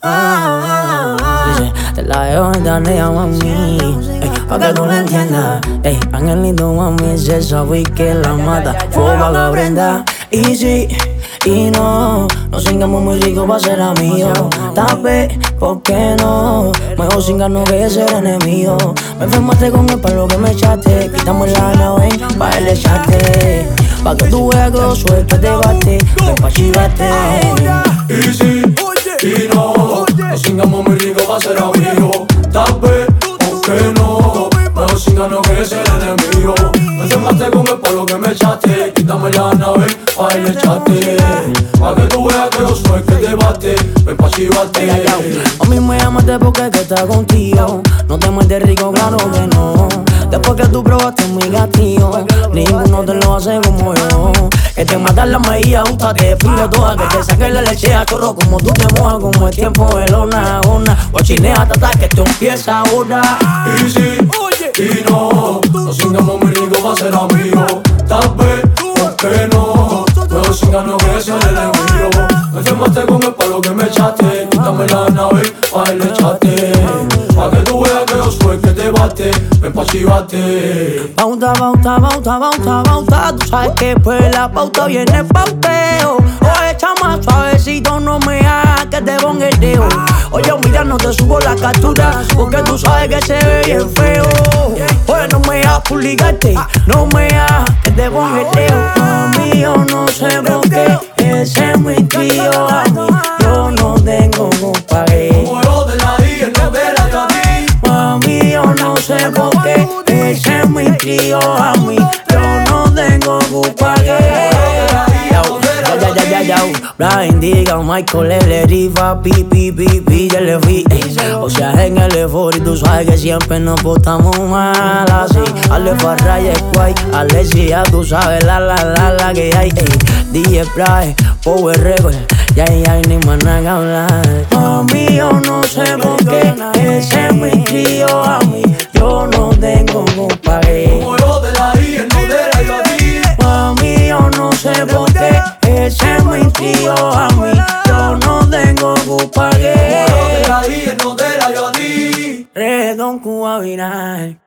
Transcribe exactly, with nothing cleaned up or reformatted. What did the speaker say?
Ah, dice, te la dejo en tarea, mami, ey, pa' que tú la entiendas. Ey, angelito, mami, ese sabe que la mata. Fuego pa' la prenda. Y sí, y no, nos cingamos muy rico pa' ser amigos. Tal vez, ¿por qué no? Mejor cingarnos que ser enemigo. Me enfermaste con el palo que me echaste. Quitamos la nave pa' el echarte. Pa' que tú veas que lo suelto te bate. Ven pa' chivarte. Y sí, y no, nos cingamos muy rico pa' ser amigos. Tal vez, ¿por qué no? Mejor cingarnos que ser enemigo. Me enfermaste con el palo que me echaste. Quítame la nave pa' el echarte. Pa' que tú veas que yo soy que te bate. Ven pa' chivarte. A mí me llamaste porque que está contigo. No te muerdes rico, claro que no. Después que tú probaste mi gatillo, ninguno te lo hace como yo. Que te matan la maíz, justa te pido toda. Que te saque la leche a chorro como tú te mojas. Como el tiempo de lona, ona. Guachinea, tata, que esto empieza ahora. Y sí, y no, nos cingamos muy rico pa' ser amigos. Tal vez, ¿por qué no? Mejor cingarnos que ser enemigo. Me enfermaste con el palo que me echaste. Quítame la nave pa' el echate. Pa' que tú veas que yo soy que te bate. Ven pa' chivate. Pauta, pauta, pauta, pauta, pauta. Tú sabes que pues la pauta viene pauteo. Oye, chama, suavecito, no me hagas que te ponga el dedo. Oye, mira, no te subo la captura, porque tú sabes que se ve bien feo. Oye, no me hagas publicarte, no me hagas que te ponga el dedo. Mami, yo no sé por qué ese es mi tío a mí. Yo no tengo compadre. Como yo de la I, él no de la yo a ti. Mami, yo no sé por qué ese es mi tío a mí. Yo no tengo compadre. Ya, ya, ya, ya, Brian diga, Michael L. Riva, pi, pi, pi, pi, ya le vi, ey. O sea, en el Efor y tú sabes que siempre nos portamos mal así. Ale Farra y Squay, Alexia, tú sabes la, la, la, la que hay, ey. D J Brian, Power Record, ya, ya, ni más nada que hablar. Mami, yo no sé por qué ese es mi tío a mí. Yo no tengo compadre. Como yo de la I, él no de la yo a ti. Mami, yo no sé por qué ese es mi tío a mí. Yo no tengo compadre. Como yo de la I, él no de la yo a ti. Redón Cuba Viral.